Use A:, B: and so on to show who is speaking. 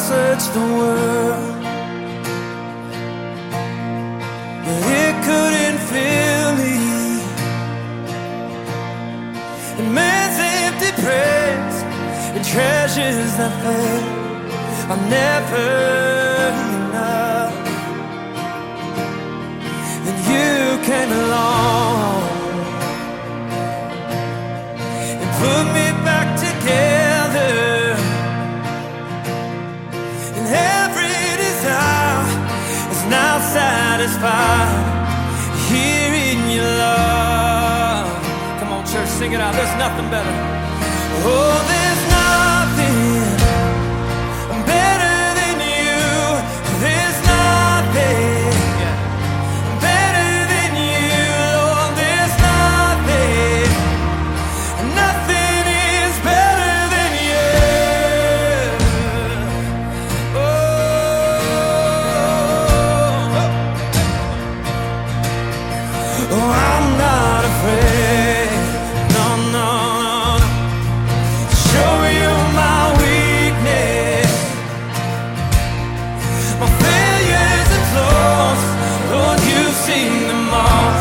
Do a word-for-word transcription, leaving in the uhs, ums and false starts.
A: searched the world, but it couldn't fill me. And man's empty praise and treasures that fail are never enough. Then you came along and put me back together, and every desire is now satisfied here in your love. Come on, church, sing it out. There's nothing better. Oh, there's nothing better than you. There's nothing better than you. Oh, there's nothing, nothing is better than you. Oh, oh, I'm not afraid. No, no, no. Show you my weakness, my failures and flaws. Lord, you've seen them all.